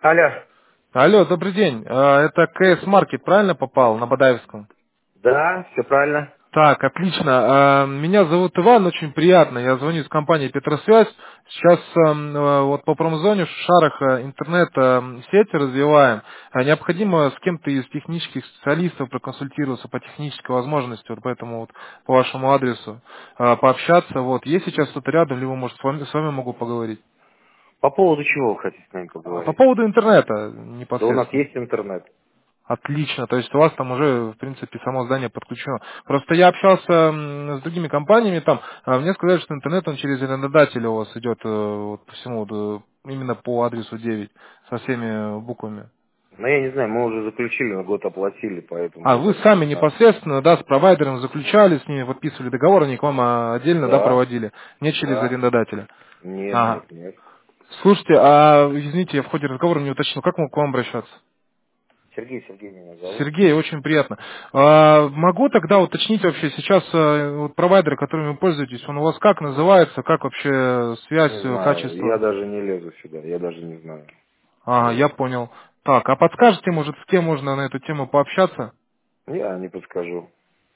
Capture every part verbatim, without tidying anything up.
Алло. Алло, добрый день. А, Это КС Маркет, правильно попал на Бадаевском? Да, все правильно. Так, отлично. А, Меня зовут Иван, очень приятно. Я звоню из компании Петросвязь. Сейчас эм, э, вот по промзоне в Шарах э, интернет-сети развиваем. А Необходимо с кем-то из технических специалистов проконсультироваться по технической возможности, вот поэтому вот по вашему адресу а, пообщаться. Вот. Есть сейчас кто-то рядом, либо, может, с вами, с вами могу поговорить. По поводу чего вы хотите с нами А По поговорить? поводу интернета Да у нас непосредственно. есть интернет. Отлично, то есть у вас там уже, в принципе, само здание подключено. Просто я общался м, с другими компаниями, там, а мне сказали, что интернет, он через арендодателя у вас идет э, вот, по всему, вот, э, именно по адресу девять, со всеми буквами. Но я не знаю, мы уже заключили, на год оплатили, поэтому А я вы даже не сами знаю. непосредственно, да, с провайдером заключали, с ними подписывали договор, они к вам а, отдельно, да, Да, проводили, не через да. арендодателя. Нет, Ага. нет, нет. Слушайте, а, извините, я в ходе разговора не уточнил, как мы к вам обращаться? Сергей, Сергей меня зовут. Сергей, очень приятно. А, могу тогда уточнить вообще сейчас э, вот провайдер, которым вы пользуетесь, он у вас как называется, как вообще связь, Не э, знаю, я качество? даже не лезу сюда, я даже не знаю. Ага, Вот. я понял. Так, а подскажете, может, с кем можно на эту тему пообщаться? Я не подскажу.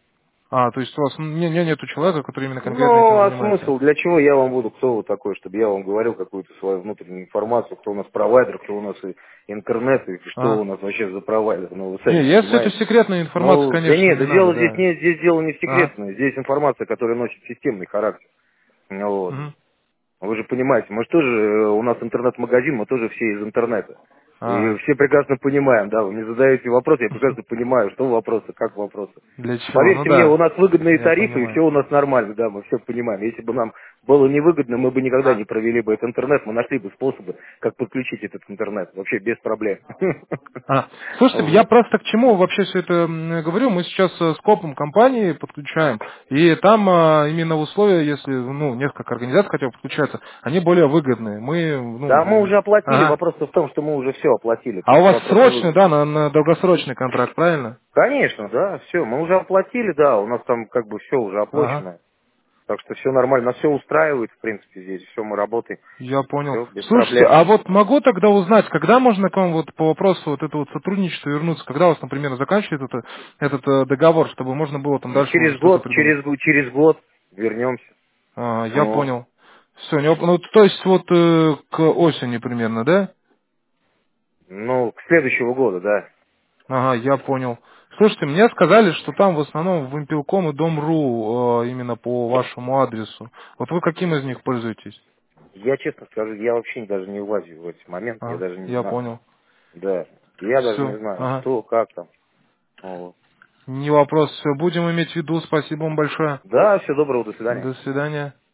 А, то есть у вас н- не, не- нету человека, который именно конкретно этим Ну, а занимается? смысл? Для чего я вам буду? Кто вы такой, чтобы я вам говорил какую-то свою внутреннюю информацию, кто у нас провайдер, кто у нас и интернет, и что Ага. у нас вообще за провайдер? Ну, вы сами Не, если это понимаете. секретная информация, Ну, да конечно, нет, не дело надо, здесь да. нет, здесь дело не в Ага. секретной, здесь информация, которая носит системный характер. Ну, вот. Мгм. Вы же понимаете, мы же тоже, э, у нас интернет-магазин, мы тоже все из интернета. И Ага. все прекрасно понимаем, да, вы мне задаете вопрос, я прекрасно понимаю, что вопросы, как вопросы. Для чего? Ну Поверьте мне, у да, нас выгодные я тарифы, и понимаю. все у нас нормально, да, мы все понимаем. Если бы нам было невыгодно, мы бы никогда не провели бы этот интернет, мы нашли бы способы, как подключить этот интернет, вообще без проблем. А, слушайте, я Вот. просто к чему вообще все это м, говорю. Мы сейчас э, с копом компании подключаем, и там а, именно условия, если ну несколько организаций хотя бы подключаются, они более выгодные. Мы, Да, мы ну, уже оплатили, ага. вопрос в том, что мы уже все оплатили, А тут у вас вопрос не срочный, выгоден. да, на, на долгосрочный контракт, правильно? Конечно, да, все, мы уже оплатили, да, у нас там как бы все уже Ага. оплачено. Так что все нормально, нас все устраивает, в принципе, здесь, все, мы работаем, Я понял. все, без Слушайте, проблем. а вот могу тогда узнать, когда можно к вам вот по вопросу вот этого вот сотрудничества вернуться, когда у вас, например, заканчивает этот, этот э, договор, чтобы можно было там Ну, дальше уже через что-то год, придумать? через, г- через год вернемся. А, я Ну, понял. Все, ну, то есть вот э, к осени примерно, да? ну, к следующего года, да. Ага, я понял. Слушайте, мне сказали, что там в основном Вимпелком и Дом.ру э, именно по вашему адресу. Вот вы каким из них пользуетесь? Я честно скажу, я вообще даже не влазю в эти моменты, я А, даже не я знаю. понял. Да, я даже не Все, знаю, ага. что, как там. Вот. Не вопрос, все, будем иметь в виду. Спасибо вам большое. Да, всего доброго, до свидания. До свидания.